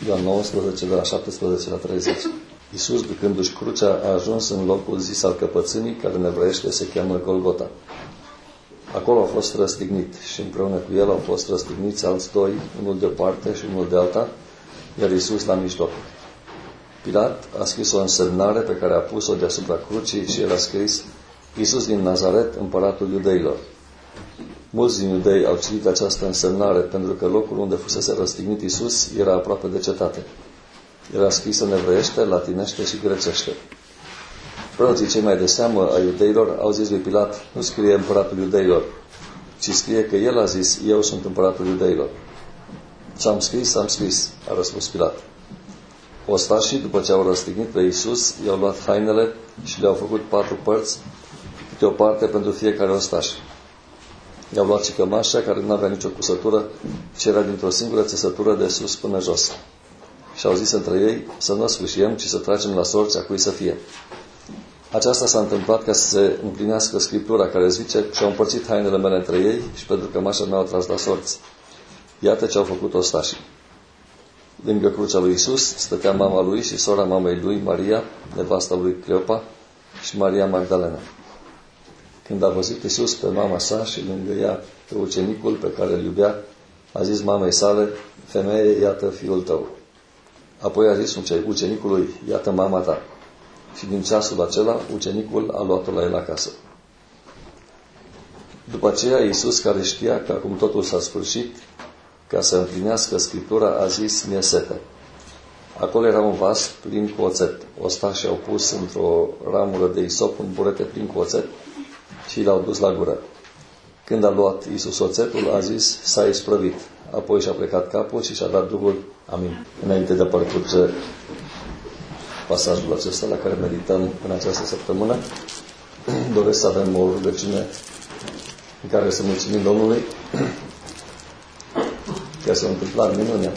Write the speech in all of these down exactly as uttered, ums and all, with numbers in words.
Ioan nouăsprezece, de la șaptesprezece la treizeci. Iisus, ducându-și crucea, a ajuns în locul zis al căpățânii, care în evreiește se cheamă Golgota. Acolo a fost răstignit și împreună cu el au fost răstigniți alți doi, unul de o parte și unul de alta, iar Iisus la mijloc. Pilat a scris o însemnare pe care a pus-o deasupra crucii și era scris: Iisus din Nazaret, împăratul iudeilor. Mulți din iudei au citit această însemnare pentru că locul unde fusese răstignit Iisus era aproape de cetate. Era scris în evreiește, latinește și grecește. Preoții cei mai de seamă a iudeilor au zis lui Pilat: nu scrie împăratul iudeilor, ci scrie că el a zis: eu sunt împăratul iudeilor. Ce-am scris, am scris, a răspuns Pilat. Ostașii, după ce au răstignit pe Iisus, i-au luat hainele și le-au făcut patru părți, câte o parte pentru fiecare ostaș. I-au luat și cămașa, care nu avea nicio cusătură, ci era dintr-o singură țesătură de sus până jos. Și au zis între ei: să nu sfâșiem, ci să tragem la sorți a cui să fie. Aceasta s-a întâmplat ca să se împlinească Scriptura care zice: și-au împărțit hainele mele între ei și pentru cămașa mea au tras la sorți. Iată ce au făcut ostașii. Lângă crucea lui Iisus stătea mama lui și sora mamei lui, Maria, nevasta lui Cleopa, și Maria Magdalena. Când a văzut Iisus pe mama sa și lângă ea pe ucenicul pe care îl iubea, a zis mamei sale: femeie, iată fiul tău. Apoi a zis ucenicului: iată mama ta. Și din ceasul acela, ucenicul a luat-o la el acasă. După aceea, Iisus, care știa că acum totul s-a sfârșit, ca să împlinească Scriptura, a zis: mi-e sete. Acolo era un vas plin cu oțet. Ostașii au pus într-o ramură de isop un burete plin cu oțet și l-au dus la gură. Când a luat Iisus oțetul, a zis: s-a isprăvit. Apoi și-a plecat capul și și-a dat Duhul. Amin. Înainte de a parcurge pasajul acesta la care medităm în această săptămână, doresc să avem o rugăciune în care să mulțumim Domnului că s-a întâmplat minunea,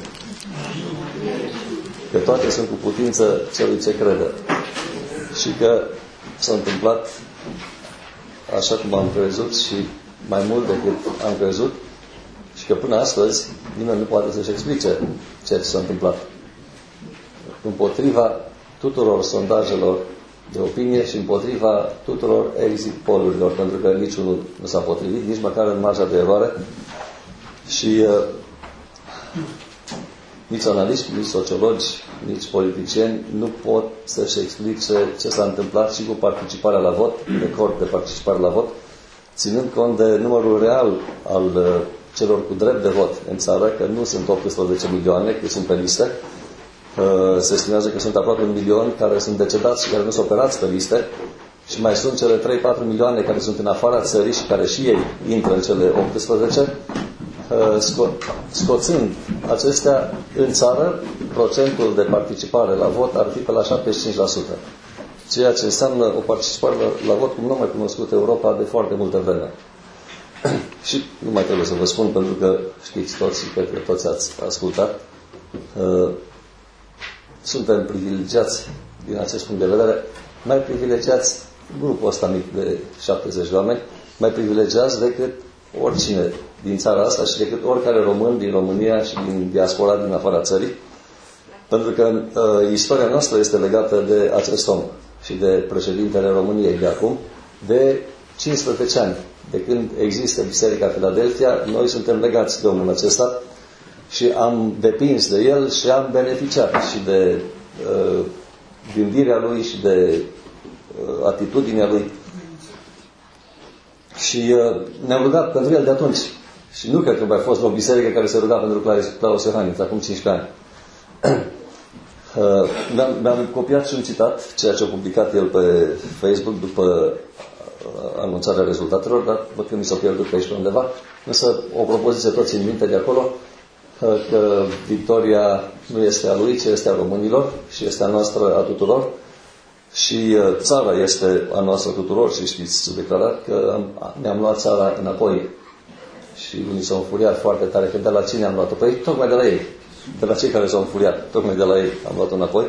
că toate sunt cu putință celui ce crede și că s-a întâmplat așa cum am crezut și mai mult decât am crezut și că până astăzi nimeni nu poate să-și explice ce s-a întâmplat. Împotriva tuturor sondajelor de opinie și împotriva tuturor exit pollurilor, pentru că niciunul nu s-a potrivit, nici măcar în marja de eroare. Și uh, nici analiști, nici sociologi, nici politicieni nu pot să-și explice ce s-a întâmplat și cu participarea la vot, record de participare la vot, ținând cont de numărul real al uh, celor cu drept de vot în țară, că nu sunt optsprezece milioane, că sunt pe liste. Se estimează că sunt aproape un milion care sunt decedați și care nu sunt operați pe liste și mai sunt cele trei patru milioane care sunt în afara țării și care și ei intră în cele optsprezece. Sco- scoțând acestea în țară, procentul de participare la vot ar fi pe la șaptezeci și cinci la sută, ceea ce înseamnă o participare la, la vot cum nu am mai cunoscut Europa de foarte multă vreme. Și nu mai trebuie să vă spun, pentru că știți toți și cred că toți ați ascultat, suntem privilegiați din acest punct de vedere, mai privilegiați grupul ăsta mic de șaptezeci de oameni, mai privilegiați decât oricine din țara asta și decât oricare român din România și din diaspora din afara țării, pentru că uh, istoria noastră este legată de acest om și de președintele României de acum, de cincisprezece ani. De când există Biserica Philadelphia, noi suntem legați de omul acesta și am depins de el și am beneficiat și de uh, gândirea lui și de uh, atitudinea lui. Și uh, ne-am rugat pentru el de atunci. Și nu cred că mai a fost o biserică care se ruga pentru Claus Iohannis, acum cincisprezece ani. uh, mi-am, mi-am copiat și un citat, ceea ce a publicat el pe Facebook după uh, anunțarea rezultatelor, dar văd că mi s-a pierdut pe aici pe undeva. Însă o propoziție toți în minte de acolo, că victoria nu este a lui, ci este a românilor și este a noastră a tuturor și țara este a noastră a tuturor și știți declarat că ne-am luat țara înapoi și unii s-au înfuriat foarte tare că de la cine am luat-o? Păi tocmai de la ei, de la cei care s-au înfuriat, tocmai de la ei am luat-o înapoi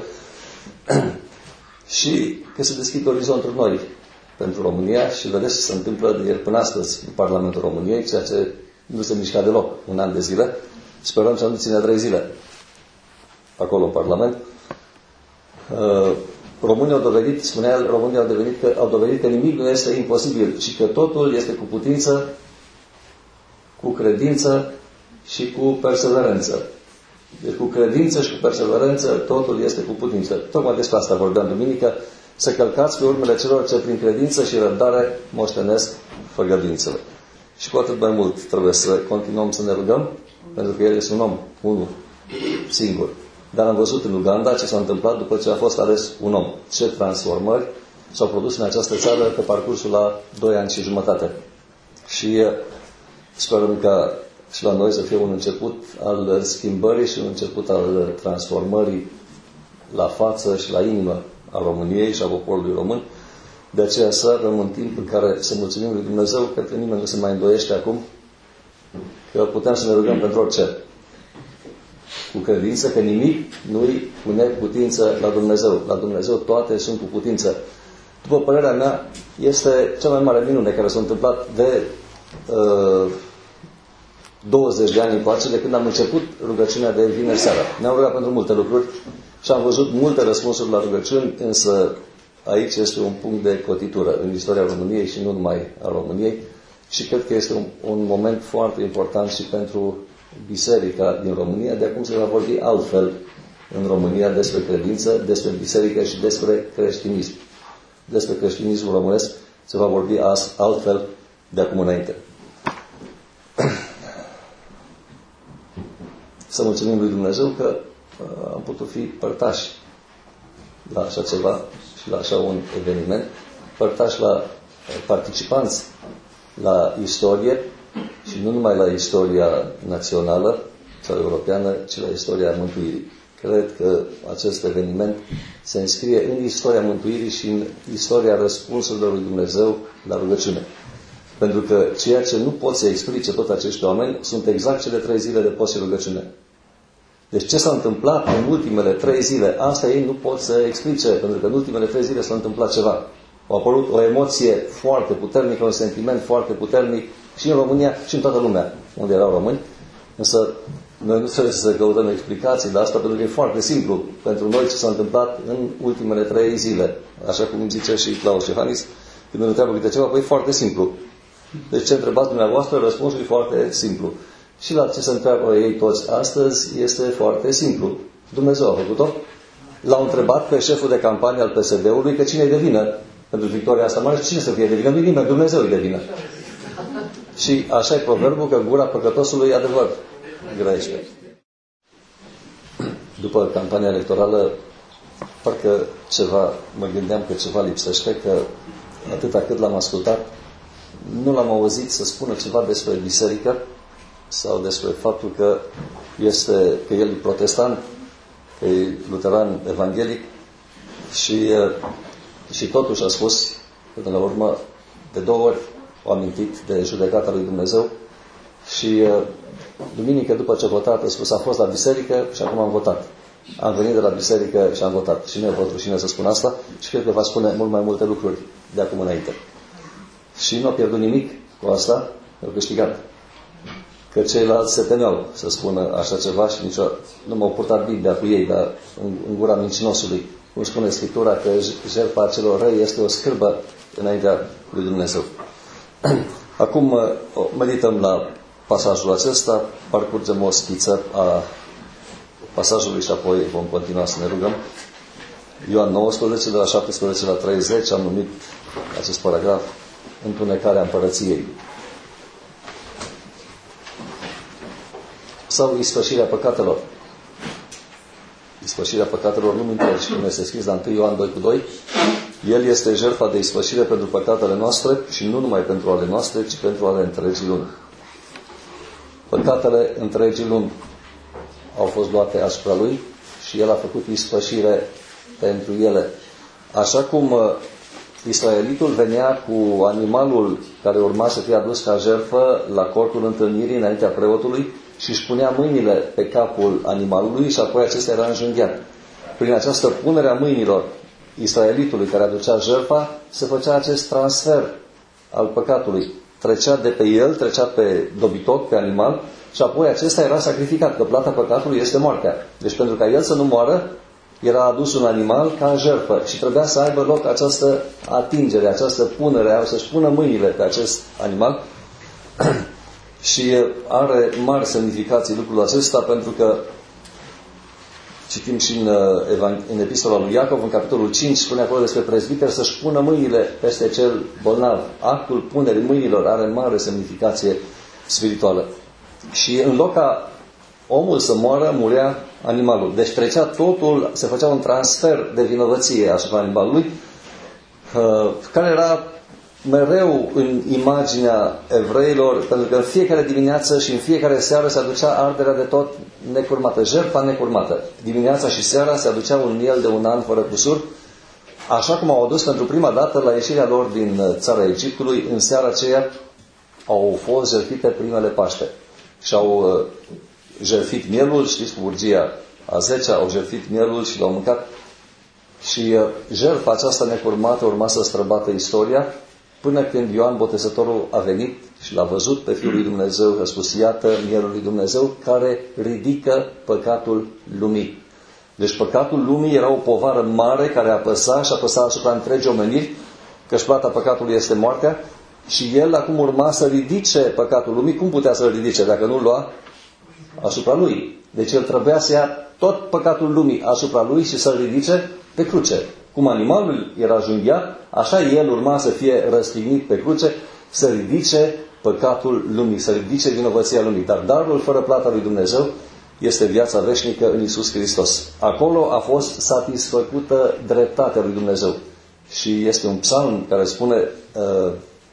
și că se deschid orizontul noi pentru România și vedeți ce se întâmplă de ieri până astăzi în Parlamentul României, ceea ce nu se mișca deloc un an de zile. Sperăm să nu ține trei zile. acolo în Parlament, Românii au dovedit, spunea el, Românii au dovedit, că, au dovedit că nimic nu este imposibil și că totul este cu putință, cu credință și cu perseverență. Deci cu credință și cu perseverență totul este cu putință. Tocmai despre asta vorbeam duminică, să călcați pe urmele celor ce prin credință și răbdare moștenesc făgăduințele. Și cu atât mai mult trebuie să continuăm să ne rugăm, pentru că el este un om, unul, singur. Dar am văzut în Uganda ce s-a întâmplat după ce a fost ales un om. Ce transformări s-au produs în această țară pe parcursul la doi ani și jumătate. Și sperăm ca și la noi să fie un început al schimbării și un început al transformării la față și la inimă a României și a poporului român. De aceea să avem un timp în care să mulțumim lui Dumnezeu, cred că nimeni nu se mai îndoiește acum că putem să ne rugăm pentru orice. Cu credință că nimic nu-i cu neputință la Dumnezeu. La Dumnezeu toate sunt cu putință. După părerea mea, este cea mai mare minune care s-a întâmplat de uh, douăzeci de ani încoace, de când am început rugăciunea de vineri seara. Ne-am rugat pentru multe lucruri și am văzut multe răspunsuri la rugăciuni, însă aici este un punct de cotitură în istoria României și nu numai a României și cred că este un, un moment foarte important și pentru biserica din România. De acum se va vorbi altfel în România despre credință, despre biserică și despre creștinism. Despre creștinismul românesc se va vorbi altfel de acum înainte. Să mulțumim lui Dumnezeu că am putut fi părtași la așa ceva și la așa un eveniment, părtași la participanți la istorie și nu numai la istoria națională sau europeană, ci la istoria mântuirii. Cred că acest eveniment se înscrie în istoria mântuirii și în istoria răspunsurilor lui Dumnezeu la rugăciune. Pentru că ceea ce nu pot să explice tot acești oameni sunt exact cele trei zile de post și rugăciune. Deci ce s-a întâmplat în ultimele trei zile, asta ei nu pot să explice, pentru că în ultimele trei zile s-a întâmplat ceva. A apărut o emoție foarte puternică, un sentiment foarte puternic și în România și în toată lumea, unde erau români. Însă noi nu trebuie să căutăm explicații de asta, pentru că e foarte simplu pentru noi ce s-a întâmplat în ultimele trei zile. Așa cum zice și Claus Iohannis, când ne întreabă câte ceva, păi e foarte simplu. Deci ce întrebați dumneavoastră, răspunsul e foarte simplu. Și la ce se întreabă ei toți astăzi este foarte simplu. Dumnezeu a făcut-o. L-au întrebat pe șeful de campanie al P S D-ului că cine e de vină pentru victoria asta mare. Cine să fie de vină? Nu nimeni, Dumnezeu e de vină. Și așa e proverbul că gura păcătosului adevăr grește. După campania electorală, parcă ceva, mă gândeam că ceva lipsește, că atâta cât l-am ascultat, nu l-am auzit să spună ceva despre biserică sau despre faptul că este, că el e protestant, că e luteran evanghelic și, și totuși a spus, până la urmă, de două ori o amintit de judecata lui Dumnezeu și duminică după ce a votat a spus, am fost la biserică și acum am votat. Am venit de la biserică și am votat. Și nu e pot rușine să spun asta și cred că va spune mult mai multe lucruri de acum înainte. Și nu a pierdut nimic cu asta, au câștigat. Că ceilalți se temeau să spună așa ceva și nicio, nu m-au purtat Biblia cu ei, dar în, în gura mincinosului. Cum spune Scriptura că jertfa celor răi este o scârbă înaintea lui Dumnezeu. Acum medităm la pasajul acesta, parcurgem o schiță a pasajului și apoi vom continua să ne rugăm. Ioan nouăsprezece, de la șaptesprezece la treizeci, am numit acest paragraf Întunecarea împărăției. Sau ispășirea păcatelor. Ispășirea păcatelor nu întregi, cum este scris la întâi Ioan doi cu doi. El este jertfa de ispășire pentru păcatele noastre și nu numai pentru ale noastre, ci pentru ale întregii lumi. Păcatele întregii lumi au fost luate asupra lui și el a făcut ispășire pentru ele. Așa cum israelitul venea cu animalul care urma să fie adus ca jertfă la cortul întâlnirii înaintea preotului și își punea mâinile pe capul animalului și apoi acesta era înjunghiat. Prin această punere a mâinilor israelitului care aducea jertfa, se făcea acest transfer al păcatului. Trecea de pe el, trecea pe dobitoc, pe animal și apoi acesta era sacrificat, că plata păcatului este moartea. Deci pentru ca el să nu moară, era adus un animal ca jertfă și trebuia să aibă loc această atingere, această punere, să-și pună mâinile pe acest animal. Și are mari semnificații lucrul acesta, pentru că citim și în, în epistola lui Iacov, în capitolul cinci, spune acolo despre prezbiter să-și pună mâinile peste cel bolnav. Actul punerii mâinilor are mare semnificație spirituală. Și în loc ca omul să moară, murea animalul. Deci trecea totul, se făcea un transfer de vinovăție asupra animalului, care era mereu în imaginea evreilor, pentru că în fiecare dimineață și în fiecare seară se aducea arderea de tot necurmată, jertfa necurmată. Dimineața și seara se aducea un miel de un an fără cusur, așa cum au adus pentru prima dată la ieșirea lor din țara Egiptului. În seara aceea au fost jertfite primele Paște și au jertfit mielul, știți, cu urgia a zecea au jertfit mielul și l-au mâncat. Și jertfa aceasta necurmată urma să străbată istoria, până când Ioan Botezătorul a venit și l-a văzut pe Fiul lui Dumnezeu și a spus: iată mielul lui Dumnezeu care ridică păcatul lumii. Deci păcatul lumii era o povară mare care apăsa și apăsa asupra întregii omeniri, că și plata păcatului este moartea, și el acum urma să ridice păcatul lumii. Cum putea să-l ridice dacă nu-l lua asupra lui? Deci el trebuia să ia tot păcatul lumii asupra lui și să-l ridice pe cruce. Cum animalul era junghiat, așa el urma să fie răstignit pe cruce, să ridice păcatul lumii, să ridice vinovăția lumii. Dar darul fără plata lui Dumnezeu este viața veșnică în Iisus Hristos. Acolo a fost satisfăcută dreptatea lui Dumnezeu. Și este un psalm care spune uh,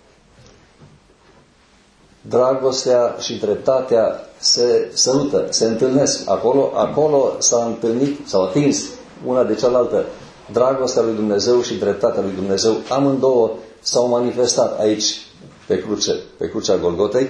dragostea și dreptatea se sărută, se întâlnesc. Acolo, acolo s-a întâlnit, s-au atins una de cealaltă. Dragostea lui Dumnezeu și dreptatea lui Dumnezeu, amândouă s-au manifestat aici pe cruce, pe crucea Golgotei.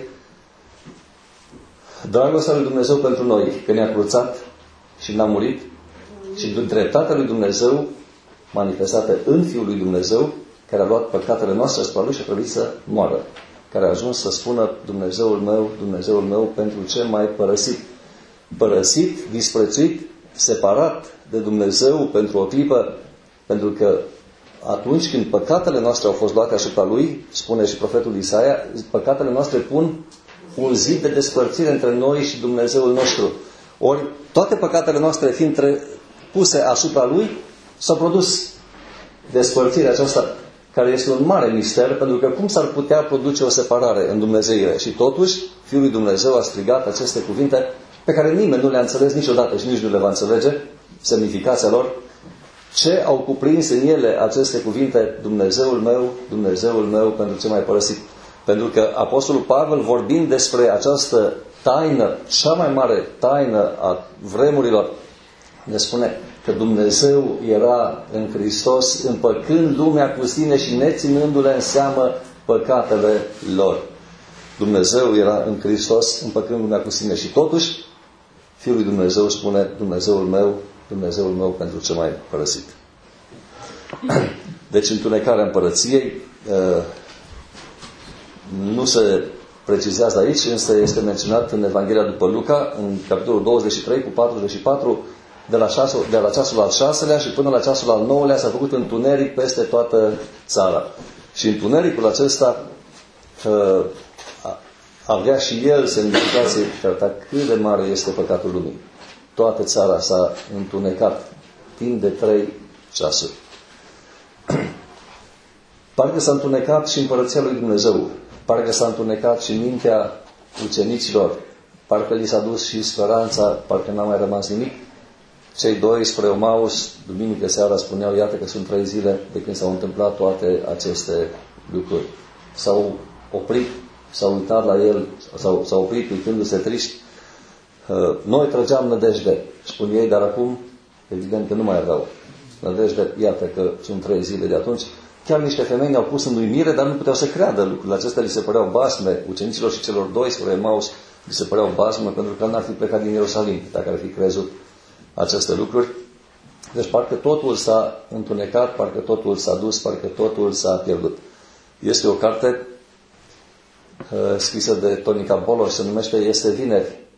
Dragostea lui Dumnezeu pentru noi, că ne-a cruțat și n-a murit, și dreptatea lui Dumnezeu manifestată în Fiul lui Dumnezeu, care a luat păcatele noastre asupra lui și a trebuit să moară, care a ajuns să spună: Dumnezeul meu, Dumnezeul meu, pentru ce m-ai părăsit? Părăsit, disprețuit, separat de Dumnezeu pentru o clipă, pentru că atunci când păcatele noastre au fost luate asupra lui, spune și profetul Isaia, păcatele noastre pun un zid de despărțire între noi și Dumnezeul nostru. Ori toate păcatele noastre fiind puse asupra lui, s-a produs despărțirea aceasta, care este un mare mister, pentru că cum s-ar putea produce o separare în Dumnezeire? Și totuși, Fiul lui Dumnezeu a strigat aceste cuvinte pe care nimeni nu le-a înțeles niciodată și nici nu le va înțelege semnificația lor. Ce au cuprins în ele aceste cuvinte: Dumnezeul meu, Dumnezeul meu, pentru ce m-ai părăsit? Pentru că Apostolul Pavel, vorbind despre această taină, cea mai mare taină a vremurilor, ne spune că Dumnezeu era în Hristos, împăcând lumea cu sine și neținându-le în seamă păcatele lor. Dumnezeu era în Hristos, împăcând lumea cu sine, și totuși Fiul lui Dumnezeu spune: Dumnezeul meu, Dumnezeul meu, pentru ce m-ai părăsit? Deci întunecarea împărăției nu se precizează aici, însă este menționat în Evanghelia după Luca, în capitolul douăzeci și trei cu patruzeci și patru, de la, șase, de la ceasul al șaselea și până la ceasul al nouălea s-a făcut întuneric peste toată țara. Și întunericul acesta uh, avea și el semnificație că cât de mare este păcatul lumii. Toată țara s-a întunecat timp de trei ceasuri. Parcă s-a întunecat și împărăția lui Dumnezeu. Parcă s-a întunecat și mintea ucenicilor. Parcă li s-a dus și speranța, parcă n-a mai rămas nimic. Cei doi spre Emaus, duminică seara, spuneau: iată că sunt trei zile de când s-au întâmplat toate aceste lucruri. S-au oprit, s-au uitat la el, s-au, s-au oprit uitându-se triști. Noi trăgeam nădejde, spun ei, dar acum evident că nu mai aveau nădejde. Iată că sunt trei zile de atunci. Chiar niște femei ne-au pus în uimire, dar nu puteau să creadă lucrurile acestea. Li se păreau basme, ucenicilor și celor doi spre Emaus li se păreau basme, pentru că n-ar fi plecat din Ierusalim dacă ar fi crezut aceste lucruri. Deci parcă totul s-a întunecat, parcă totul s-a dus, parcă totul s-a pierdut. Este o carte uh, scrisă de Tony Campolo și se numește Este vineri.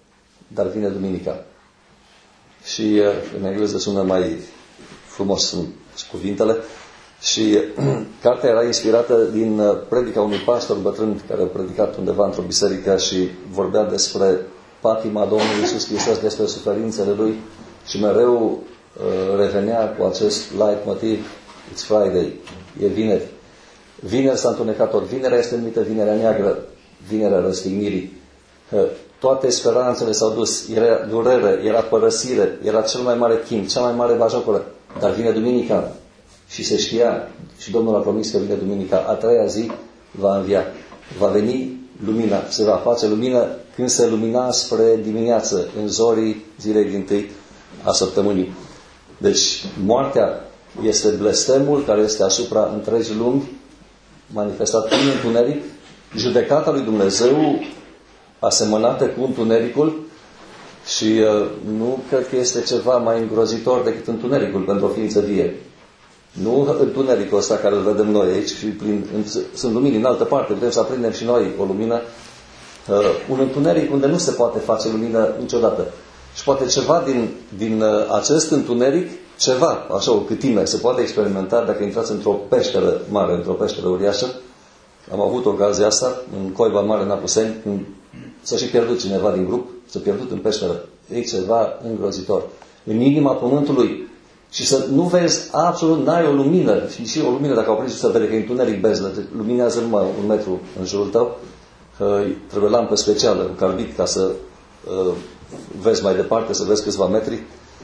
dar vine duminica. Și în engleză sună mai frumos sunt cuvintele. Și cartea era inspirată din predica unui pastor bătrân care a predicat undeva într-o biserică și vorbea despre patima Domnului Iisus Hristos, despre suferințele Lui și mereu uh, revenea cu acest leitmotiv: It's Friday, e vineri. Vineri s-a întunecat tot. Vinerea este numită Vinerea Neagră, Vinerea Răstignirii. Uh, toate speranțele s-au dus, era durere, era părăsire, era cel mai mare chin, cea mai mare bajocoră. Dar vine duminica și se știa, și Domnul a promis că vine duminica, a treia zi va învia. Va veni lumina, se va face lumină când se lumina spre dimineață, în zorii zilei dintâi a săptămânii. Deci, moartea este blestemul care este asupra întregii lumi, manifestat prin întuneric, judecata lui Dumnezeu asemănată cu întunericul și uh, nu cred că este ceva mai îngrozitor decât întunericul pentru o ființă vie. Nu întunericul ăsta care îl vedem noi aici, și prin, în, sunt lumini în altă parte, putem să aprindem și noi o lumină. Uh, un întuneric unde nu se poate face lumină niciodată. Și poate ceva din, din uh, acest întuneric, ceva, așa o câtime, se poate experimenta dacă intrați într-o peșteră mare, într-o peșteră uriașă. Am avut ocazia asta în Coiba Mare, în Apuseni, când s-a și pierdut cineva din grup, s-a pierdut în peșteră. E ceva îngrozitor. În inima pământului. Și să nu vezi absolut, n-ai o lumină. Și, și o lumină, dacă au prins să vede că e întuneric beznă, luminează numai un metru în jurul tău. Trebuie lampă specială, un carbid, ca să uh, vezi mai departe, să vezi câțiva metri.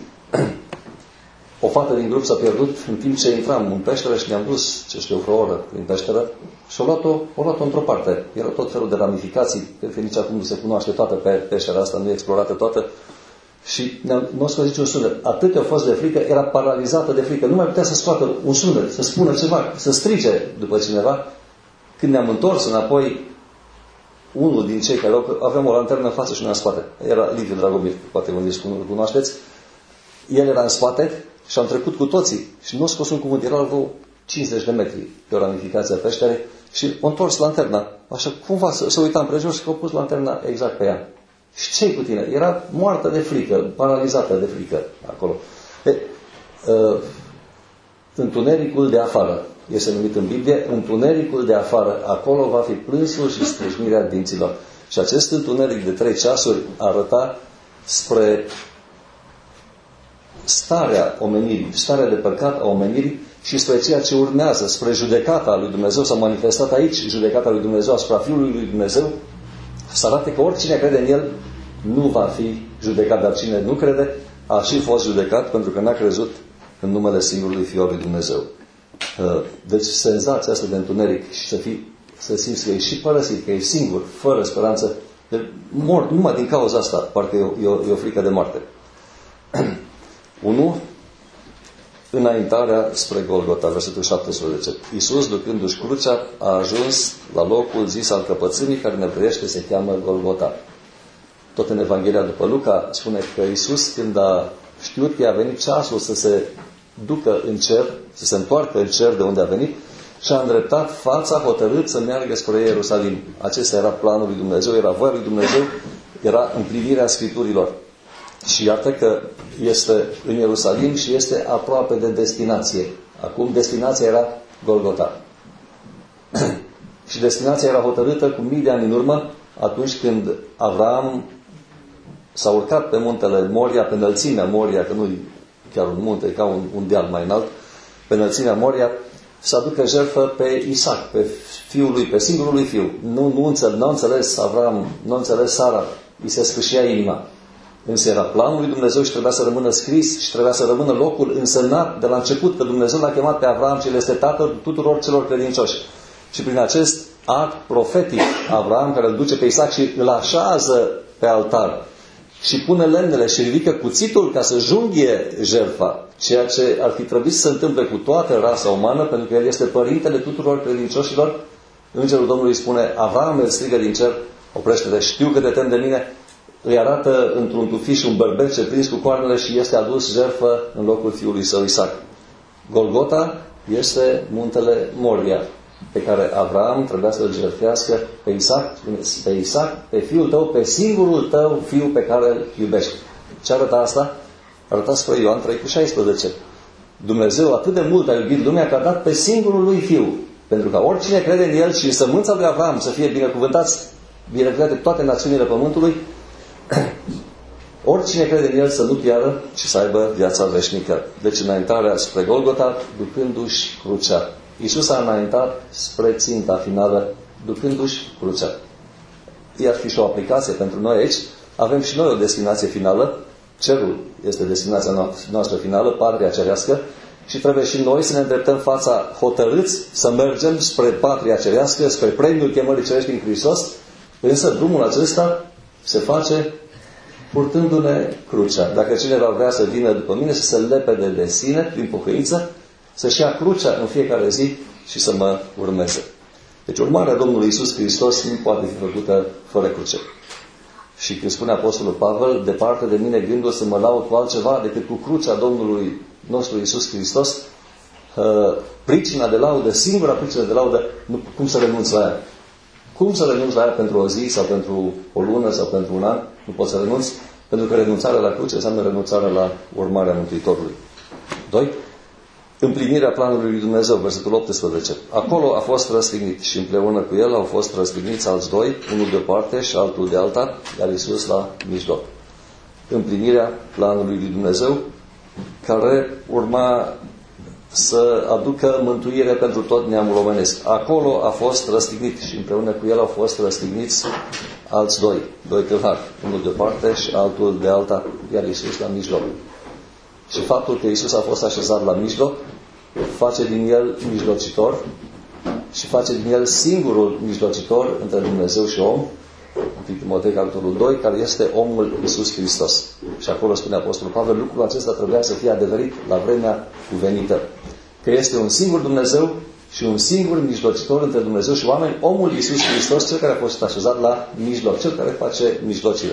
O fată din grup s-a pierdut în timp ce intram în peșteră și ne-am dus, ce știu, vreo oră prin peșteră și o luat-o, o luat-o într-o parte. Era tot felul de ramificații, cred că nici acum nu se cunoaște toată pe peștera asta, nu e explorată toată. Și nu a scos niciun sunet. Atât a fost de frică, era paralizată de frică. Nu mai putea să scoată un sunet, să spună ceva, să strige după cineva. Când ne-am întors înapoi, unul din cei care aveam o lanternă în față și una în spate. Era Liviu Dragomir, poate unii îl cunoașteți. El era în spate și am trecut cu toții. Și nu a scos un cuvânt, era vreo cincizeci de metri pe o ramificație a peșterei și a întors lanterna. Așa, cumva, să, să uitam prejur și că a pus lanterna exact pe ea. Și ce-i cu tine? Era moartă de frică, paralizată de frică acolo. E, uh, întunericul de afară este numit în Biblie, întunericul de afară, acolo va fi plânsul și strâșnirea dinților. Și acest întuneric de trei ceasuri arăta spre starea omenirii, starea de păcat a omenirii și spre ceea ce urmează, spre judecata lui Dumnezeu. S-a manifestat aici judecata lui Dumnezeu asupra Fiului lui Dumnezeu, să arate că oricine crede în El nu va fi judecat, dar cine nu crede a și fost judecat pentru că n-a crezut în numele singurului Fiul lui Dumnezeu. Deci senzația asta de întuneric și să, fii, să simți că ești și părăsit, că ești singur, fără speranță, mor numai din cauza asta, parcă e o, e o, e o frică de moarte. unu. Înaintarea spre Golgota, versetul șaptesprezece. Iisus, ducându-și crucea, a ajuns la locul zis al căpățânii, care în evreiește se cheamă Golgota. Tot în Evanghelia după Luca spune că Iisus, când a știut că a venit ceasul să se ducă în cer, să se întoarcă în cer de unde a venit, și-a îndreptat fața hotărât să meargă spre Ierusalim. Acesta era planul lui Dumnezeu, era voia lui Dumnezeu, era împlinirea Scripturilor. Și iată că este în Ierusalim și este aproape de destinație. Acum destinația era Golgota. Și destinația era hotărâtă cu mii de ani în urmă, atunci când Avram s-a urcat pe muntele Moria, pe înălțimea Moria, că nu e chiar un munte, e ca un, un deal mai înalt, pe înălțimea Moria, să aducă jertfă pe Isaac, pe fiul lui, pe singurul lui fiu. Nu, nu, înțeles, nu înțeles Avram, nu înțeles Sara, îi se sfâșia inima. Însă era planul lui Dumnezeu și trebuia să rămână scris și trebuia să rămână locul însemnat de la început, că Dumnezeu l-a chemat pe Avram și el este tatăl tuturor celor credincioși. Și prin acest act profetic, Avram, care îl duce pe Isaac și îl așează pe altar și pune lemnele și ridică cuțitul ca să junghie jertfa, ceea ce ar fi trebuit să se întâmple cu toată rasa umană, pentru că el este părintele tuturor credincioșilor. Îngerul Domnului spune: Avram, îl strigă din cer, oprește-te, știu că te tem de mine. Îi arată într-un tufiș un berbec prins cu coarnele și este adus jertfă în locul fiului său Isaac. Golgota este muntele Moria. pe care Avram trebuia să-l jertfească pe Isaac, pe Isaac, pe fiul tău, pe singurul tău fiu pe care îl iubești. Ce arăta asta? Arăta spre Ioan trei cu șaisprezece. Dumnezeu atât de mult a iubit lumea că a dat pe singurul lui fiu, pentru ca oricine crede în el și în sămânța lui Avram să fie binecuvântați, binecuvântate toate națiunile pământului, oricine crede în el să nu piară, ci să aibă viața veșnică. Deci înaintarea spre Golgota, ducându-și crucea. Iisus a înaintat spre ținta finală, ducându-și crucea. Iar fi și o aplicație pentru noi aici. Avem și noi o destinație finală. Cerul este destinația noastră finală, patria cerească, și trebuie și noi să ne îndreptăm fața hotărâți să mergem spre patria cerească, spre premiul chemării cerești în Hristos, însă drumul acesta se face purtându-ne crucea. Dacă cineva vrea să vină după mine, să se lepede de sine prin pocăință, să-și ia crucea în fiecare zi și să mă urmeze. Deci urmarea Domnului Iisus Hristos nu poate fi făcută fără cruce. Și când spune Apostolul Pavel, departe de mine gândul să mă laud cu altceva decât cu crucea Domnului nostru Iisus Hristos, pricina de laudă, singura pricină de laudă, nu, cum să renunț la ea? Cum să renunț la ea pentru o zi sau pentru o lună sau pentru un an? Nu pot să renunț, pentru că renunțarea la cruce înseamnă renunțarea la urmarea Mântuitorului. doi. Împlinirea planului lui Dumnezeu, versetul optsprezece. Acolo a fost răstignit și împreună cu el au fost răstigniți alți doi, unul de o parte și altul de alta, iar Iisus la mijloc. Împlinirea planului lui Dumnezeu, care urma să aducă mântuire pentru tot neamul omenesc. Acolo a fost răstignit și împreună cu el au fost răstigniți alți doi, doi tâlhari, unul de o parte și altul de alta, iar Iisus la mijloc. Și faptul că Iisus a fost așezat la mijloc face din el mijlocitor și face din el singurul mijlocitor între Dumnezeu și om, în Timotei capitolul doi, care este omul Iisus Hristos. Și acolo spune Apostolul Pavel, lucrul acesta trebuia să fie adeverit la vremea cuvenită. Că este un singur Dumnezeu și un singur mijlocitor între Dumnezeu și oameni, omul Iisus Hristos, cel care a fost așezat la mijloc, cel care face mijlocile.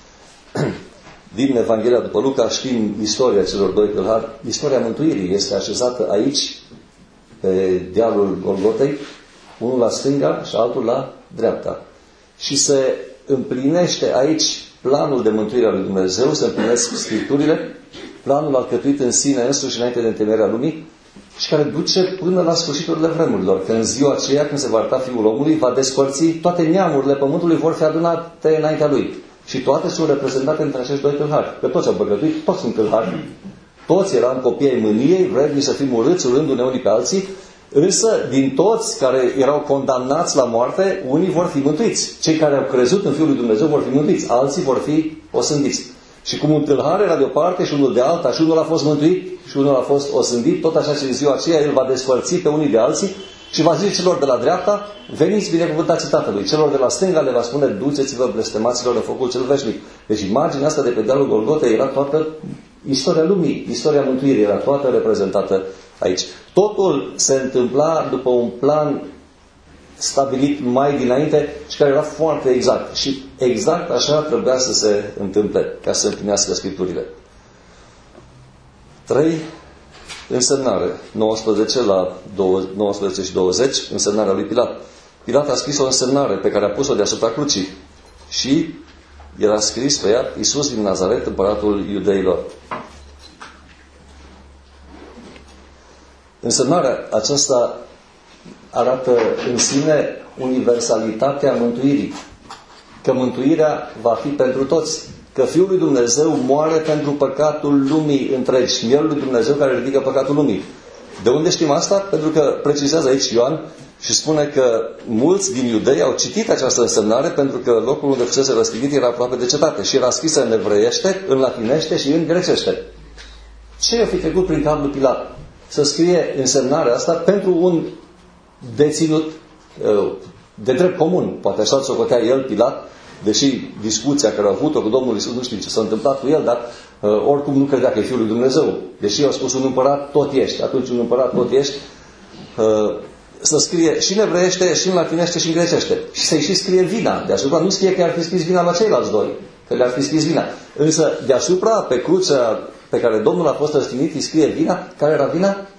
Din Evanghelia după Luca știm istoria celor doi tâlhari. Istoria mântuirii este așezată aici, pe dealul Golgotei, unul la stânga și altul la dreapta. Și se împlinește aici planul de mântuire a lui Dumnezeu, se împlinesc Scripturile, planul alcătuit în sine însuși înainte de întemeierea lumii și care duce până la sfârșiturile vremurilor. Că în ziua aceea, când se va arăta Fiul omului, va despărți toate neamurile pământului, vor fi adunate înaintea lui. Și toate sunt reprezentate între acești doi tâlhari. Că toți au păcătuit, toți sunt tâlhari. Toți eram copii ai mâniei, vrednici să fim urâți, urându-ne unii pe alții, însă din toți care erau condamnați la moarte, unii vor fi mântuiți. Cei care au crezut în Fiul lui Dumnezeu vor fi mântuiți, alții vor fi osândiți. Și cum un tâlhar era de o parte și unul de alta, și unul a fost mântuit și unul a fost osândit, tot așa și în ziua aceea el va despărți pe unii de alții și va zice celor de la dreapta, veniți binecuvântați Tatălui. Celor de la stânga le va spune, duceți-vă blestemaților în focul cel veșnic. Deci imaginea asta de pe dealul Golgotei era toată istoria lumii, istoria mântuirii, era toată reprezentată aici. Totul se întâmpla după un plan stabilit mai dinainte și care era foarte exact. Și exact așa trebuia să se întâmple, ca să împlinească Scripturile. trei. Însemnare. nouăsprezece la nouăsprezece și douăzeci, însemnarea lui Pilat. Pilat a scris o însemnare pe care a pus-o deasupra crucii și era scris pe ea Iisus din Nazaret, împăratul iudeilor. Însemnarea aceasta arată în sine universalitatea mântuirii. Că mântuirea va fi pentru toți. Că Fiul lui Dumnezeu moare pentru păcatul lumii întregi. Mielul lui Dumnezeu care ridică păcatul lumii. De unde știm asta? Pentru că precizează aici Ioan și spune că mulți din iudei au citit această însemnare pentru că locul unde fusese răstignit era aproape de cetate și era scrisă în evreiește, în latinește și în grecește. Ce a fi trecut prin cap lui Pilat? Să scrie însemnarea asta pentru un deținut de drept comun. Poate așa socotea el, Pilat, deși discuția care a avut-o cu Domnul Iisus, nu știu ce s-a întâmplat cu el, dar uh, oricum nu credea că e Fiul lui Dumnezeu. Deși i-au spus un împărat, tot ești. Atunci un împărat, tot ești. Uh, să scrie și în evreiește, și în latinește, și în grecește. Și să-i și scrie vina. Deasupra nu scrie că ar fi scris vina la ceilalți doi. Că le-ar fi scris vina. Însă deasupra, pe crucea pe care Domnul a fost răstignit, îi scrie vina. Care era vina?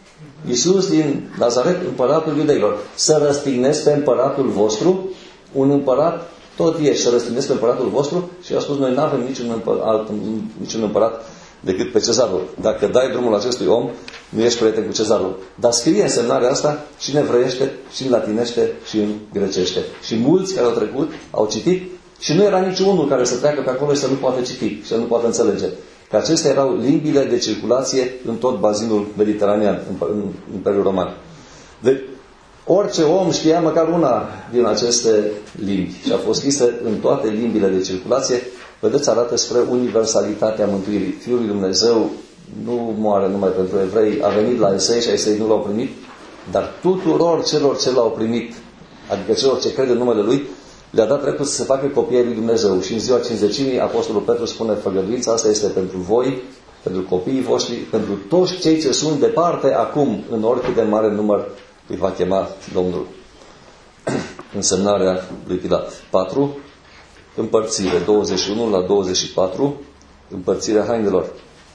Iisus din Nazaret, împăratul iudeilor. Să răstignesc pe împăratul vostru, un împărat tot ești, să răstignesc pe împăratul vostru. Și a spus, noi nu avem niciun împărat, alt, niciun împărat decât pe cezarul. Dacă dai drumul acestui om, nu ești prieten cu cezarul. Dar scrie însemnarea asta și în evreiește, și în latinește, și în grecește. Și mulți care au trecut, au citit, și nu era niciunul care să treacă pe acolo și să nu poată citi, și să nu poată înțelege. Că acestea erau limbile de circulație în tot bazinul mediteranean, în Imperiul Roman. Deci, orice om știa măcar una din aceste limbi și a fost scrisă în toate limbile de circulație. Vedeți, arată spre universalitatea mântuirii. Fiul lui Dumnezeu nu moare numai pentru evrei, a venit la Esei și Esei nu l-au primit, dar tuturor celor ce l-au primit, adică celor ce cred în numele Lui, le-a dat dreptul să se facă copii ai lui Dumnezeu. Și în ziua Cincizecimii, Apostolul Petru spune, făgăduința asta este pentru voi, pentru copiii voștri, pentru toți cei ce sunt departe acum, în oricât de mare număr îi va chema Domnul. Însemnarea lui Pilat. patru. Împărțire. douăzeci și unu la douăzeci și patru. Împărțirea hainelor.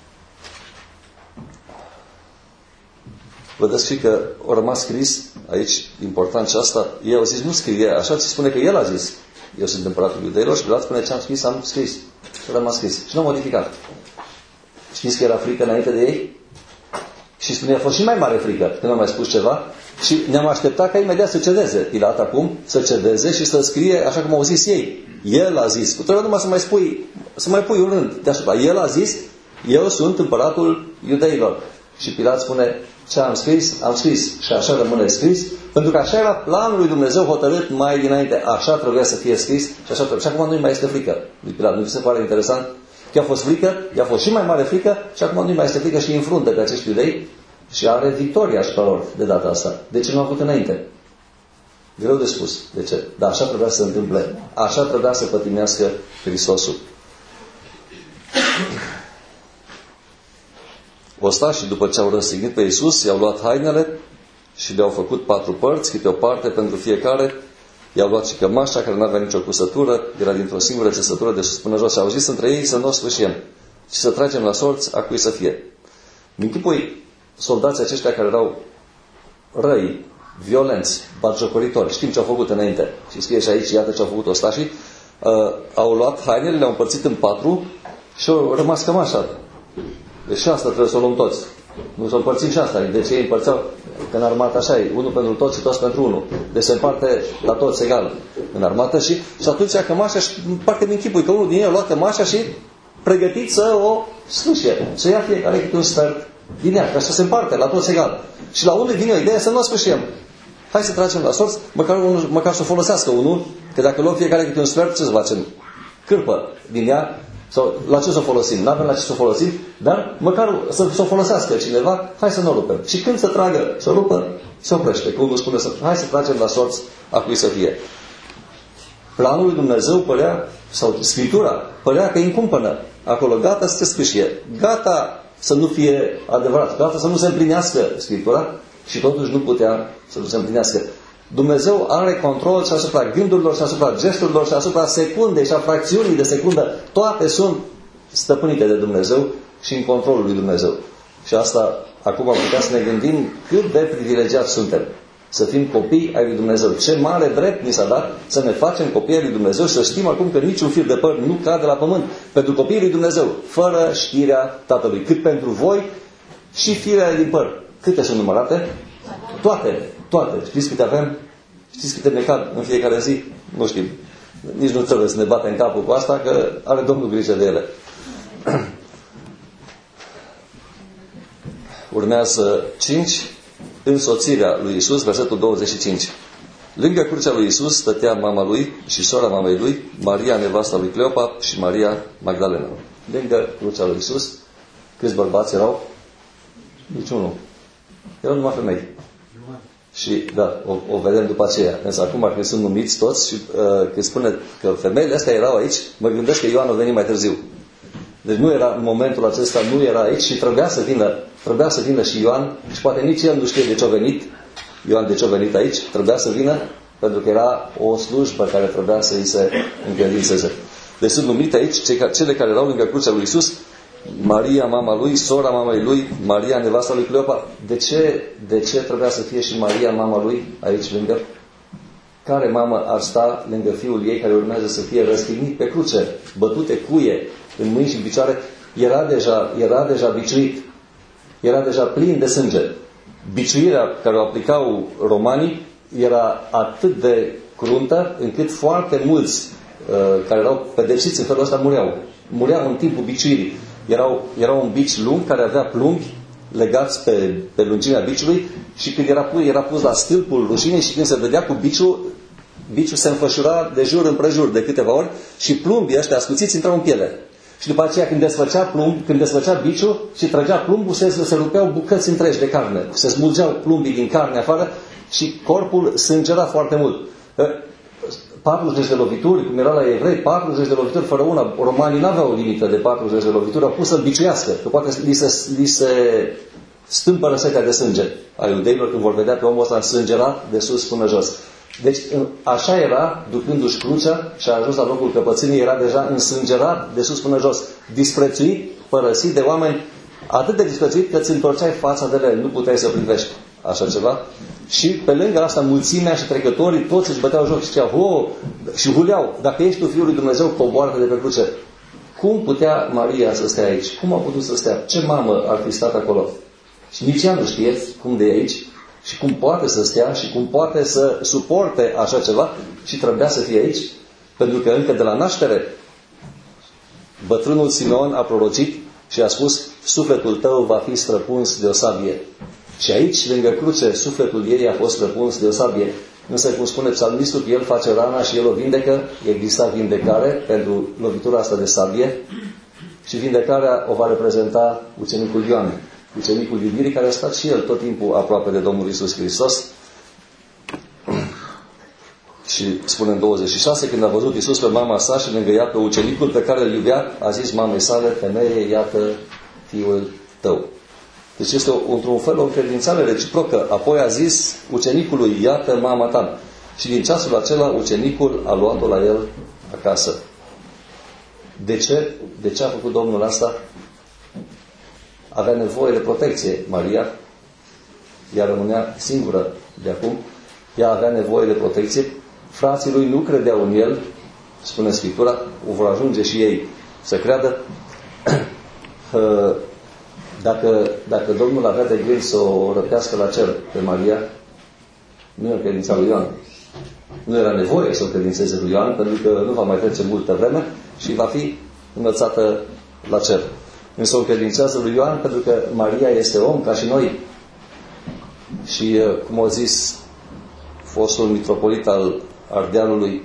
Vedeți și că a rămas scris aici, important și asta, ei au zis, nu scrie, așa ce spune că el a zis. Eu sunt împăratul iudeilor și Pilat spune ce am scris, am scris. Și a rămas scris. Și nu a modificat. Știți că era frică înainte de ei? Și spune, a fost și mai mare frică când am mai spus ceva. Și ne-am așteptat ca imediat să cedeze. Pilat acum să cedeze și să scrie așa cum au zis ei. El a zis. Trebuie numai să mai spui, să mai pui un rând deasupra. El a zis, eu sunt împăratul iudeilor. Și Pilat spune, ce am scris, am scris. Și așa rămâne scris. Pentru că așa era planul lui Dumnezeu hotărât mai dinainte. Așa trebuia să fie scris. Și așa trebuie. Și acum nu mai este frică lui Pilat. Nu vi se pare interesant? Că a fost frică, i-a fost și mai mare frică și acum nu mai este frică și înfrunte pe acești iudei. Și are victoria asupra lor de data asta. De ce nu a avut înainte? Greu de spus. De ce? Dar așa trebuia să se întâmple. Așa trebuia să pătimească Hristosul. Ostașii, după ce au răstignit pe Iisus, i-au luat hainele și le-au făcut patru părți, câte o parte pentru fiecare. I-au luat și cămașa, care nu avea nicio cusătură, era dintr-o singură țesătură de sus până jos. Și au zis între ei să nu o sfârșim și să tragem la sorți a cui să fie. Închipui soldații aceștia care erau răi, violenți, batjocoritori, știm ce au făcut înainte. Și scrie și aici, iată ce au făcut ostașii. Uh, au luat hainele, le-au împărțit în patru și au rămas cam așa. Deci și asta trebuie să o luăm toți. Nu să o împărțim și asta. Deci ei împărțeau, că în armată așa e, unul pentru toți și toți pentru unul. Deci se împarte la toți egal în armată și, și atunci ia cămașa și parcă mi închipui că unul din ei a luat cămașa și pregătit să o sfâșie. Să ia fiecare câte un sfert din ea, ca să se împarte la toți egal. Și la unul vine o idee să nu o sfârșim. Hai să tragem la sorți, măcar, unul, măcar să o folosească unul, că dacă luăm fiecare câte un sfert, ce să facem? Cârpă din ea, sau la ce să o folosim? N-avem la ce să o folosim, dar măcar să, să o folosească cineva, hai să nu o rupem. Și când să tragă, să o rupă, se oprește. Că unul spune, să, hai să tragem la sorți a cui să fie. Planul lui Dumnezeu părea, sau Scriptura, părea că îi încumpănă. Acolo, gata să se sfâșie. Gata să nu fie adevărat. Gata să nu se împlinească Scriptura și totuși nu putea să nu se împlinească. Dumnezeu are control și asupra gândurilor și asupra gesturilor și asupra secundei și a fracțiunii de secundă. Toate sunt stăpânite de Dumnezeu și în controlul lui Dumnezeu. Și asta, acum am putea să ne gândim cât de privilegiați suntem. Să fim copii ai lui Dumnezeu. Ce mare drept ni s-a dat să ne facem copii ai lui Dumnezeu și să știm acum că niciun fir de păr nu cade la pământ. Pentru copiii lui Dumnezeu, fără știrea Tatălui. Cât pentru voi și firele din păr. Câte sunt numărate? Toate. Toate. Știți câte avem? Știți câte ne cad în fiecare zi? Nu știm. Nici nu trebuie să ne batem capul cu asta, că are Domnul grijă de ele. Urmează cinci. Însoțirea lui Iisus, versetul douăzeci și cinci. Lângă crucea lui Iisus stătea mama lui și sora mamei lui, Maria, nevasta lui Cleopa și Maria Magdalena. Lângă crucea lui Iisus, câți bărbați erau? Niciunul. Erau numai femei. Și, da, o, o vedem după aceea. Însă acum, când sunt numiți toți și uh, când spune că femeile astea erau aici, mă gândesc că Ioan a venit mai târziu. Deci nu era, în momentul acesta nu era aici și trebuia să vină, trebuia să vină și Ioan și poate nici el nu știe de ce a venit. Ioan de ce a venit aici, trebuia să vină pentru că era o slujbă care trebuia să îi se încredințeze. Deci sunt numite aici cele care erau lângă crucea lui Iisus Maria, mama lui, sora mamei lui, Maria, nevasta lui Cleopa. De ce, de ce trebuia să fie și Maria, mama lui, aici lângă? Care mamă ar sta lângă fiul ei care urmează să fie răstignit pe cruce, bătute cuie în mâini și în picioare? Era deja, era deja biciuit. Era deja plin de sânge. Biciuirea care o aplicau romanii era atât de cruntă încât foarte mulți uh, care erau pedepsiți în felul ăsta mureau. Mureau în timpul biciuirii. Erau, era un bici lung care avea plumbi legați pe, pe lungimea biciului și când era pus, era pus la stâlpul rușinii și când se vedea cu biciul, biciul se înfășura de jur împrejur de câteva ori și plumbii ăștia ascuțiți intrau în piele. Și după aceea când desfăcea, plumb, când desfăcea biciul și trăgea plumbul, se, se rupeau bucăți întregi de carne. Se smulgeau plumbii din carne afară și corpul sângera foarte mult. patruzeci de lovituri, cum era la evrei, patruzeci de lovituri fără una. Romanii n-aveau o limită de patruzeci de lovituri, au pus să-l biciuiască, că poate li se, li se stâmpă răsetea de sânge a iudeilor când vor vedea pe omul ăsta însângerat de sus până jos. Deci așa era, ducându-și crucea și a ajuns la locul căpățânii, era deja însângerat de sus până jos, disprețuit, părăsit de oameni, atât de disprețuit că îți întorceai fața de el, nu puteai să privești așa ceva. Și pe lângă asta mulțimea și trecătorii toți își băteau joc și ziceau, oh, și huleau, dacă ești tu Fiul lui Dumnezeu, coboară-te de pe cruce. Cum putea Maria să stea aici? Cum a putut să stea? Ce mamă ar fi stat acolo? Și nici ea nu știe cum de e aici și cum poate să stea și cum poate să suporte așa ceva și trebuia să fie aici, pentru că încă de la naștere bătrânul Simeon a prorocit și a spus, sufletul tău va fi străpuns de o sabie. Și aici, lângă cruce, sufletul ei a fost străpuns de o sabie. Însă, cum spune psalmistul, el face rana și el o vindecă, exista vindecare pentru lovitura asta de sabie și vindecarea o va reprezenta ucenicul Ioan, ucenicul iubirii, care a stat și el tot timpul aproape de Domnul Iisus Hristos. Și spune în douăzeci și șase, când a văzut Iisus pe mama sa și lângă ea pe ucenicul pe care îl iubea, a zis mamei sale, femeie, iată fiul tău. Deci este într-un fel o încredințare reciprocă. Apoi a zis ucenicului, iată mama ta. Și din ceasul acela ucenicul a luat-o la el acasă. De ce? De ce a făcut Domnul asta? Avea nevoie de protecție Maria. Ea rămânea singură de acum. Ea avea nevoie de protecție. Frații lui nu credeau în el, spune Scriptura, o vor ajunge și ei să creadă. Dacă, dacă Domnul avea de gând să o răpească la cer pe Maria, nu era credința lui Ioan. Nu era nevoie să o credințeze lui Ioan, pentru că nu va mai trece multă vreme și va fi înălțată la cer. Însă o credințează lui Ioan pentru că Maria este om ca și noi. Și, cum a zis fostul mitropolit al Ardealului,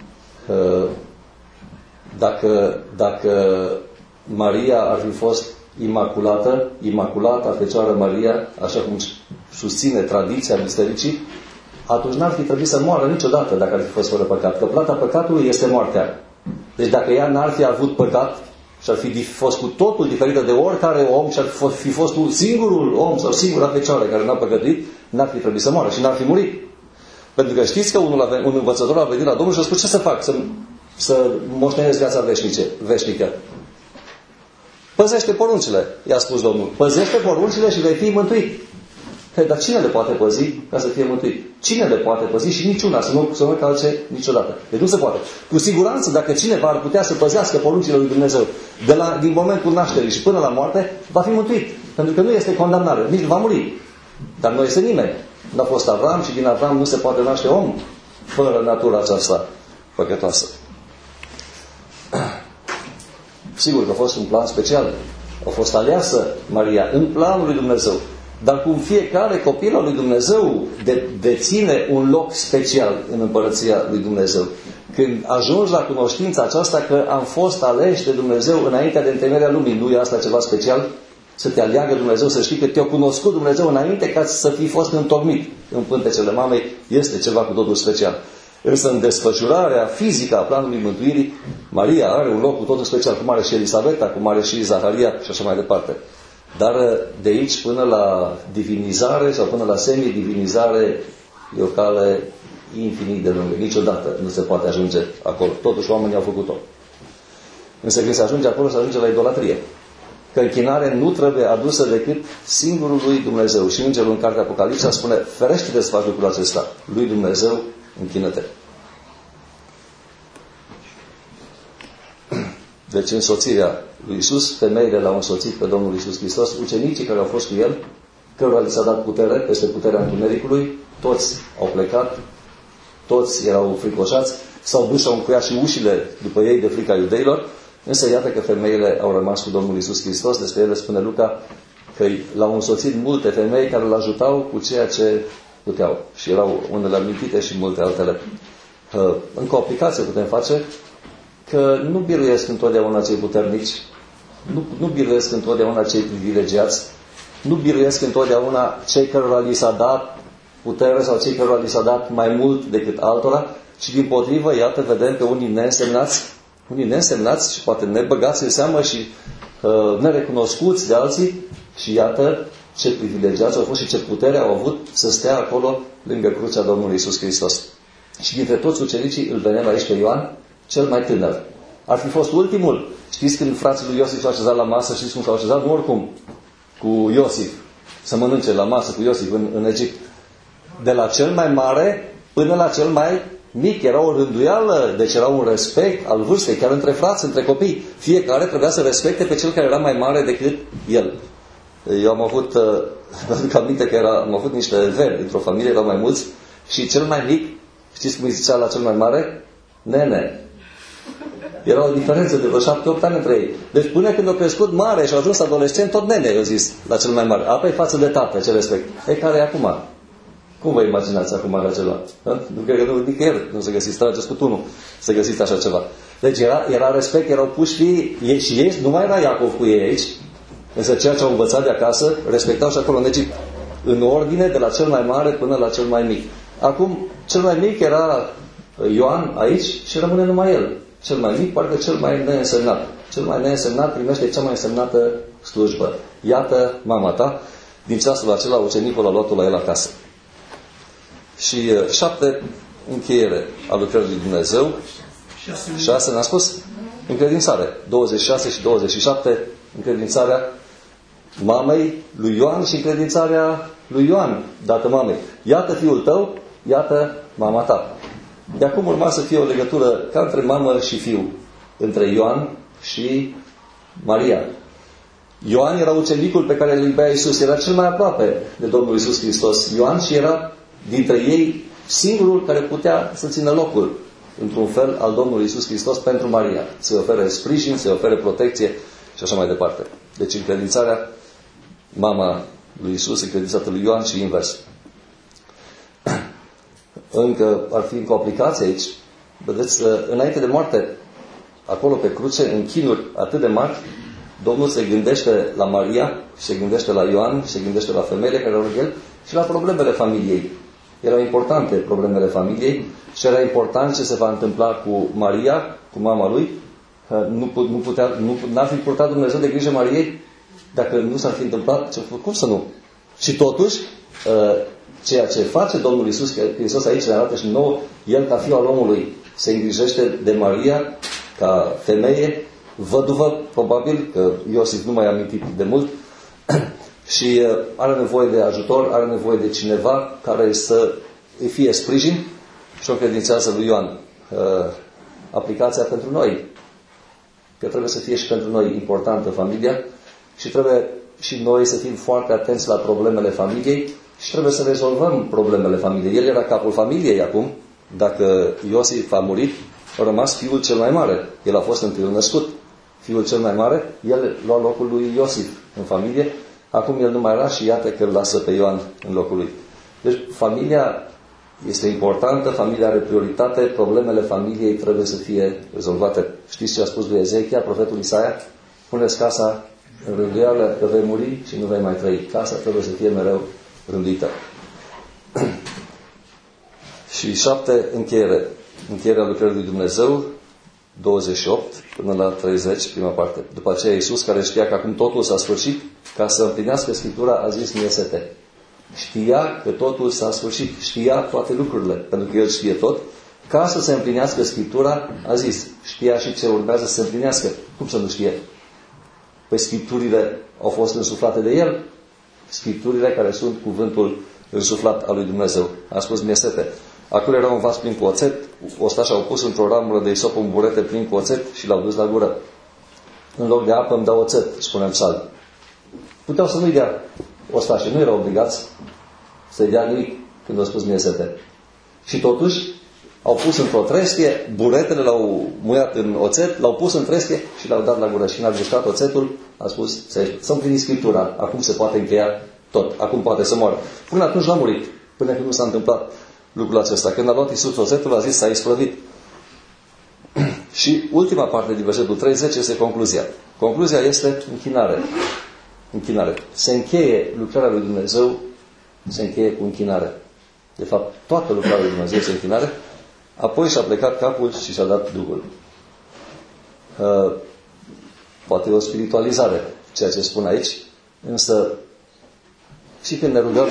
dacă, dacă Maria ar fi fost imaculată, imaculata Fecioară Maria, așa cum susține tradiția bisericii, atunci n-ar fi trebuit să moară niciodată dacă ar fi fost fără păcat. Că plata păcatului este moartea. Deci dacă ea n-ar fi avut păcat și ar fi fost cu totul diferită de oricare om și ar fi fost un singurul om sau singura Fecioară care n-a păcătuit, n-ar fi trebuit să moară și n-ar fi murit. Pentru că știți că unul a, un învățător a venit la Domnul și a spus, ce să fac? Să, să moștenesc viața veșnice, veșnică. Păzește poruncile, i-a spus Domnul. Păzește poruncile și vei fi mântuit. Hey, dar cine le poate păzi ca să fie mântuit? Cine le poate păzi? Și niciuna, să nu, să nu calce niciodată. Deci nu se poate. Cu siguranță, dacă cineva ar putea să păzească poruncile lui Dumnezeu de la, din momentul nașterii și până la moarte, va fi mântuit. Pentru că nu este condamnare, nici va muri. Dar nu este nimeni. N-a fost Avram și din Avram nu se poate naște om fără natura aceasta păcătoasă. Sigur că a fost un plan special. A fost aleasă Maria în planul lui Dumnezeu. Dar cum fiecare copil al lui Dumnezeu de, deține un loc special în împărăția lui Dumnezeu. Când ajungi la cunoștința aceasta că am fost aleși de Dumnezeu înaintea de întemeierea lumii, nu e asta ceva special? Să te aleagă Dumnezeu, să știi că te-a cunoscut Dumnezeu înainte ca să fii fost întocmit în pântecele mamei, este ceva cu totul special. Însă în desfășurarea fizică a planului mântuirii, Maria are un loc cu totul special, cum are și Elisabeta, cum are și Zaharia și așa mai departe. Dar de aici până la divinizare sau până la semi-divinizare e o cale infinit de lungă. Niciodată nu se poate ajunge acolo. Totuși oamenii au făcut-o. Însă când se ajunge acolo, se ajunge la idolatrie. că închinarea nu trebuie adusă decât singurului Dumnezeu. Și Îngerul în cartea Apocalipsa spune, ferește-te să faci lucrul acesta. Lui Dumnezeu, închină-te. Deci însoțirea lui Iisus, femeile l-au însoțit pe Domnul Iisus Hristos, ucenicii care au fost cu El, cărora li s-a dat putere peste puterea întunericului, toți au plecat, toți erau fricoșați, s-au dus și au încuiat și ușile după ei de frica iudeilor, însă iată că femeile au rămas cu Domnul Iisus Hristos. Despre ele spune Luca că l-au însoțit multe femei care îl ajutau cu ceea ce puteau. Și erau unele amintite și multe altele. Încă o aplicație putem face, că nu biruiesc întotdeauna cei puternici, nu, nu biruiesc întotdeauna cei privilegiați, nu biruiesc întotdeauna cei cărora li s-a dat putere sau cei cărora li s-a dat mai mult decât altora, ci din potrivă, iată, vedem pe unii neînsemnați, unii neînsemnați și poate nebăgați în seamă și uh, nerecunoscuți de alții și iată ce privilegiați au fost și ce putere au avut să stea acolo lângă crucea Domnului Iisus Hristos. Și dintre toți ucenicii îl vedem aici pe Ioan, cel mai tânăr. Ar fi fost ultimul. Știți când frații lui Iosif s-au așezat la masă, știți cum s-au așezat? Nu oricum, cu Iosif. Să mănânce la masă cu Iosif în, în Egipt. De la cel mai mare până la cel mai mic. Era o rânduială, deci era un respect al vârstei, chiar între frați, între copii. Fiecare trebuia să respecte pe cel care era mai mare decât el. Eu am avut, mă aduc aminte că era, am avut niște veri într-o familie, erau mai mulți, și cel mai mic, știți cum îi zicea la cel mai mare? Nene. Era o diferență de vreo șapte opt ani între ei. Deci până când a crescut mare și a ajuns adolescent, tot nene, eu zis, la cel mai mare. Apoi față de tată, ce respect. E, care e acum? Cum vă imaginați acum așa ceva? Nu cred că nu, nicăieri nu se găsiți, trageți cu tunul să găsiți așa ceva. Deci era, era respect, erau puși ei, și ei, nu mai era Iacov cu ei aici, însă ceea ce au învățat de acasă, respectau și acolo în Egipt. În ordine, de la cel mai mare până la cel mai mic. Acum, cel mai mic era Ioan aici și rămâne numai el. Cel mai mic, parcă cel mai neînsemnat. Cel mai neînsemnat primește cea mai însemnată slujbă. Iată mama ta, din ceasul acela ucenicul a luat-o la el acasă. Și uh, șapte, încheiere a lucrării lui Dumnezeu. Șase, ne-a spus? Încredințare. douăzeci și șase și douăzeci și șapte, încredințarea mamei lui Ioan și încredințarea lui Ioan, dată mamei. Iată fiul tău, iată mama ta. De acum urma să fie o legătură ca între mamă și fiu, între Ioan și Maria. Ioan era ucenicul pe care îl iubea Iisus, era cel mai aproape de Domnul Iisus Hristos. Ioan și era dintre ei singurul care putea să țină locul, într-un fel, al Domnului Iisus Hristos pentru Maria. Să-i ofere sprijin, să-i ofere protecție și așa mai departe. Deci încredințarea mama lui Iisus, încredințată lui Ioan și invers. Încă ar fi încă o aplicație aici. Vedeți, înainte de moarte, acolo pe cruce, în chinuri atât de mari, Domnul se gândește la Maria, se gândește la Ioan, se gândește la femeile care au lângă el și la problemele familiei. Erau importante problemele familiei și era important ce se va întâmpla cu Maria, cu mama lui. Nu, nu putea, nu, n-ar fi purtat Dumnezeu de grijă Mariei dacă nu s-ar fi întâmplat. Ce, cum să nu? Și totuși, ceea ce face Domnul Iisus Hristos aici ne arată și nouă, El ca fiul al omului se îngrijește de Maria ca femeie, văduvă, probabil, că Iosif nu mai a amintit de mult, și are nevoie de ajutor, are nevoie de cineva care să îi fie sprijin și o credințează lui Ioan. Aplicația pentru noi, că trebuie să fie și pentru noi importantă familia și trebuie și noi să fim foarte atenți la problemele familiei și trebuie să rezolvăm problemele familiei. El era capul familiei acum. Dacă Iosif a murit, a rămas fiul cel mai mare. El a fost întâiul născut. Fiul cel mai mare, el lua locul lui Iosif în familie. Acum el nu mai era și iată că îl lasă pe Ioan în locul lui. Deci familia este importantă, familia are prioritate, problemele familiei trebuie să fie rezolvate. Știți ce a spus lui Ezechia, profetul Isaia? Puneți casa în rânduială, că vei muri și nu vei mai trăi. Casa trebuie să fie mereu rânduită. Și șapte, încheiere. Încheierea lucrării lui Dumnezeu, douăzeci și opt până la treizeci, prima parte. După aceea Iisus, care știa că acum totul s-a sfârșit, ca să împlinească Scriptura, a zis: mi-e sete. Știa că totul s-a sfârșit, știa toate lucrurile, pentru că El știe tot. Ca să se împlinească Scriptura, a zis, știa și ce urmează să se împlinească. Cum să nu știe? Păi Scripturile au fost însuflate de El. Scripturile care sunt cuvântul însuflat al lui Dumnezeu. A spus Miesete. Acolo era un vas plin cu oțet, ostașii au pus într-o ramură de isop un burete plin cu oțet și l-au dus la gură. În loc de apă îmi dau oțet, spune Psalm. Puteau să nu-i dea ostașii, nu erau obligați să-i dea nimic când au spus Miesete. Și totuși au pus într-o trestie, buretele l-au muiat în oțet, l-au pus în trestie și l-au dat la gură. Și n-a gustat oțetul, a spus, să împlini Scriptura, acum se poate încheia tot, acum poate să moară. Până atunci n-a murit, până când nu s-a întâmplat lucrul acesta. Când a luat Iisus oțetul, a zis, s-a isprăvit. Și ultima parte din versetul treizeci este concluzia. Concluzia este închinare. Închinare. Se încheie lucrarea lui Dumnezeu, se încheie cu închinare. De fapt, toată lucrarea lui Dumnezeu este închinare. Apoi și-a plecat capul și și-a dat Duhul. Uh, poate e o spiritualizare, ceea ce spun aici, însă și când ne rugăm,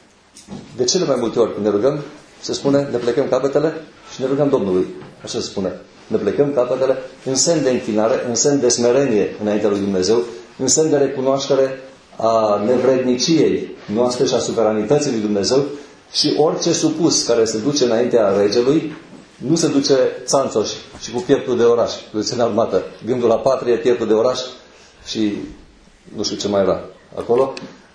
de cele mai multe ori când ne rugăm, se spune, ne plecăm capetele și ne rugăm Domnului. Așa se spune. Ne plecăm capetele în semn de închinare, în semn de smerenie înaintea lui Dumnezeu, în semn de recunoaștere a nevredniciei noastre și a suveranității lui Dumnezeu. Și orice supus care se duce înaintea regelui, nu se duce țanțoș și cu pieptul de oraș, cu ține armată. Gândul la patrie, pieptul de oraș și nu știu ce mai era acolo.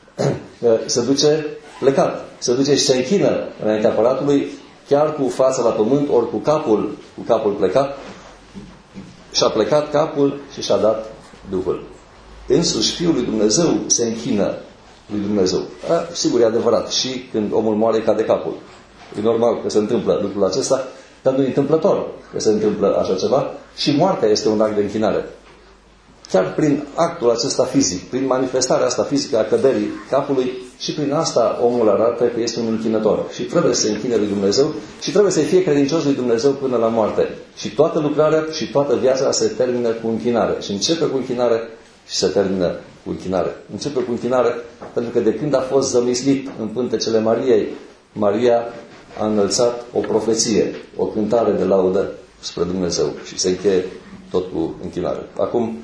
Se duce plecat. Se duce și se închină înaintea aparatului, chiar cu fața la pământ, ori cu capul, cu capul plecat. Și-a plecat capul și și-a dat Duhul. Însuși Fiul lui Dumnezeu se închină lui Dumnezeu. A, sigur, e adevărat. Și când omul moare, cade capul. E normal că se întâmplă lucrul acesta, dar nu e întâmplător că se întâmplă așa ceva. Și moartea este un act de închinare. Chiar prin actul acesta fizic, prin manifestarea asta fizică a căderii capului, și prin asta omul arată că este un închinător. Și trebuie să se închine lui Dumnezeu și trebuie să-i fie credincios lui Dumnezeu până la moarte. Și toată lucrarea și toată viața se termină cu închinare. Și începe cu închinare și se termină cu închinare. Începe cu închinare pentru că de când a fost zămislit în pântecele Mariei, Maria a înălțat o profeție, o cântare de laudă spre Dumnezeu și se încheie tot cu închinare. Acum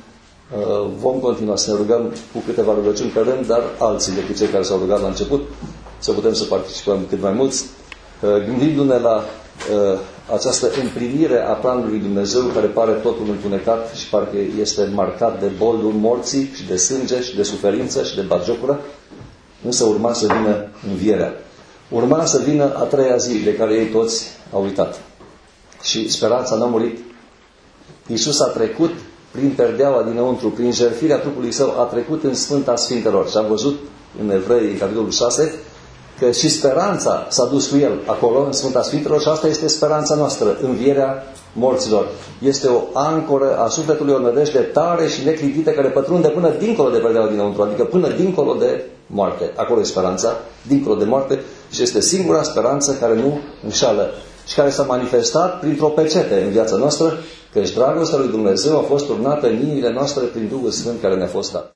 vom continua să ne rugăm cu câteva rugăciuni pe rând, dar alții decât cei care s-au rugat la început, să putem să participăm cât mai mulți, gândindu-ne la această împlinire a planului lui Dumnezeu, care pare totul întunecat și parcă este marcat de boldul morții și de sânge și de suferință și de batjocură, însă urma să vină învierea. Urma să vină a treia zi de care ei toți au uitat. Și speranța n-a murit. Iisus a trecut prin perdeaua dinăuntru, prin jertfirea trupului Său, a trecut în Sfânta Sfintelor. Și am văzut în Evrei, în capitolul șase, că și speranța s-a dus cu El acolo, în Sfânta Sfintelor, și asta este speranța noastră, învierea morților. Este o ancoră a sufletului, o nădejde tare și neclintită, care pătrunde până dincolo de perdeaua dinăuntru, adică până dincolo de moarte. Acolo e speranța, dincolo de moarte, și este singura speranță care nu înșală și care s-a manifestat printr-o pecete în viața noastră, căci dragostea lui Dumnezeu a fost turnată în inimile noastre prin Duhul Sfânt care ne-a fost dat.